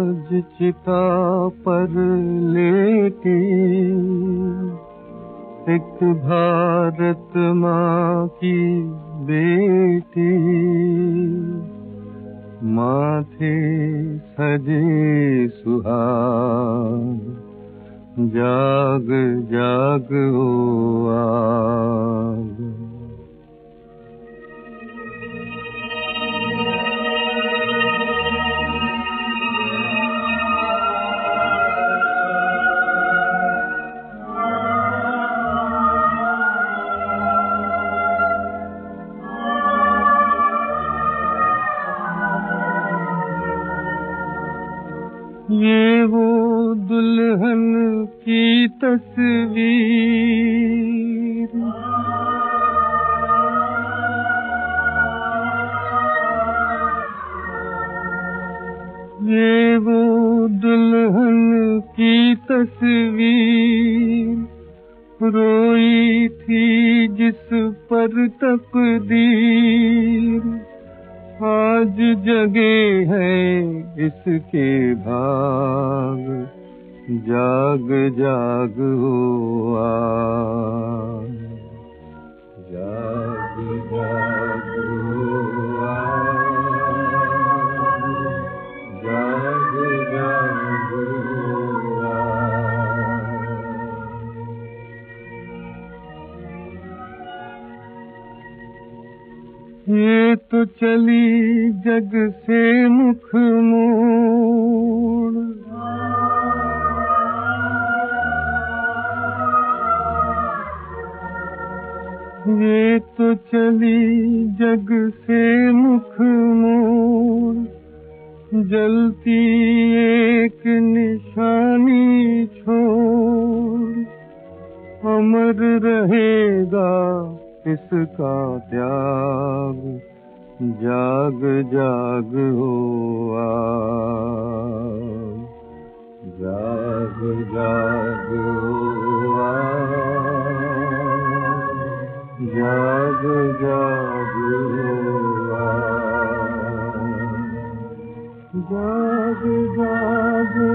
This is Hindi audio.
आज चिता पर लेटी एक भारत माँ की बेटी, माथे सजे सुहाग, जाग जाग ओ आग। ये वो दुल्हन की तस्वीर, ये वो दुल्हन की तस्वीर, रोई थी जिस पर तकदीर, आज जगे है इसके भाग, जाग जाग हो आग, जाग जाग हो आग, जाग जाग हो आग। ये तो चली जग से मुख मोड़, ये तो चली जग से मुख मोड़, जलती एक निशानी छोड़, अमर रहेगा इसका त्याग, जाग जाग हो आग, जाग जाग हो आग, जाग जाग हो आग, जाग जाग